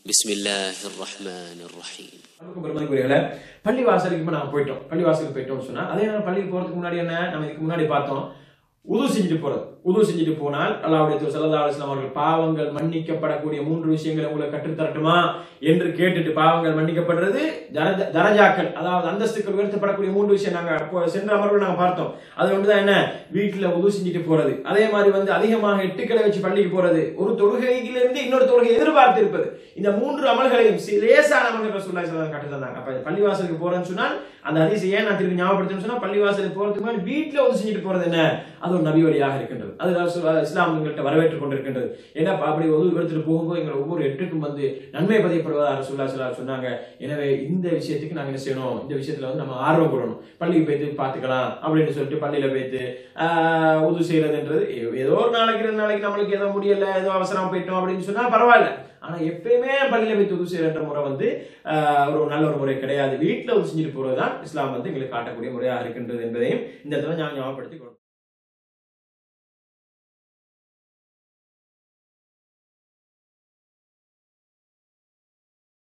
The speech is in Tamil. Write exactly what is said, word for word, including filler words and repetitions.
பிஸ்மில்லாஹிர் ரஹ்மானிர் ரஹீம். பெருமதிக்குரியவர்களே, பள்ளிவாசலுக்கு இப்போ நாங்கள் போயிட்டோம். பள்ளிவாசலுக்கு போயிட்டோம்னு சொன்னா அதே நேரம் பள்ளிக்கு போறதுக்கு முன்னாடி என்ன நம்ம இதுக்கு முன்னாடி பார்த்தோம், உது செஞ்சுட்டு போறது. உது செஞ்சுட்டு போனால் அல்லாஹ்வுடைய தூதர் ஸல்லல்லாஹு அலைஹி வஸல்லம் அவர்கள் பாவங்கள் மன்னிக்கப்படக்கூடிய மூன்று விஷயங்களை உங்களுக்கு கற்றுத்தரட்டுமா என்று கேட்டுட்டு, பாவங்கள் மன்னிக்கப்படுறது தரஜாக்கள், அதாவது அந்தஸ்துக்கள் உயர்த்தப்படக்கூடிய மூன்று விஷயம் நாங்கள் சென்ற அமர்வு நாங்கள் பார்த்தோம். அது ஒன்றுதான் என்ன, வீட்டில் உது செஞ்சுட்டு போறது. அதே மாதிரி வந்து அதிகமாக எட்டுக்களை வச்சு பள்ளிக்கு போறது, ஒரு தொழுகையிலிருந்து இன்னொரு தொழுகை எதிர்பார்த்து இருப்பது. இந்த மூன்று அமல்களையும் லேசான அமல்கள் ரசூலுல்லாஹி ஸல்லல்லாஹு அலைஹி வஸல்லம் கற்றுத்தந்தாங்க. அப்ப பள்ளிவாசலுக்கு போறேன்னு சொன்னால் அந்த ஹதீஸ் ஏன் நான் திருப்பி ஞாபகப்படுத்தணும்னு சொன்னா, பள்ளிவாசலுக்கு போறதுக்கு முன்னாடி வீட்டில் உது செஞ்சுட்டு போறது என்ன, அது ஒரு நபி வழியாக இருக்கின்றது. அது இஸ்லாம் எங்கள்கிட்ட வரவேற்றுக் கொண்டிருக்கின்றது. ஏன்னா அப்படி உது எடுத்துட்டு போகும்போது எங்கள் ஒவ்வொரு எட்டுக்கும் வந்து நன்மை பதியப்படுவதாக ரசூலுல்லாஹி ஸல்லல்லாஹு அலைஹி வஸல்லம் சொன்னாங்க. எனவே இந்த விஷயத்துக்கு நாங்க என்ன செய்யணும், இந்த விஷயத்துல வந்து நம்ம ஆர்வம் கொள்ளணும். பள்ளிக்கு போயிட்டு பாத்துக்கலாம் அப்படின்னு சொல்லிட்டு பள்ளியில போயிட்டு ஆஹ் உது செய்யறதுன்றது ஏதோ ஒரு நாளைக்கு ரெண்டு நாளைக்கு நம்மளுக்கு ஏதோ முடியல, ஏதோ அவசரம் போயிட்டோம் அப்படின்னு சொன்னா பரவாயில்ல. ஆனா எப்பயுமே பள்ளியில போய் உது செய்யற முறை வந்து ஒரு நல்ல ஒரு முறை கிடையாது. வீட்டுல உது செஞ்சுட்டு போறதுதான் இஸ்லாம் வந்து எங்களுக்கு காட்டக்கூடிய முறையாக இருக்கின்றது என்பதையும் இந்த இடத்துல ஞாபகப்படுத்திக் கொள்ளும்.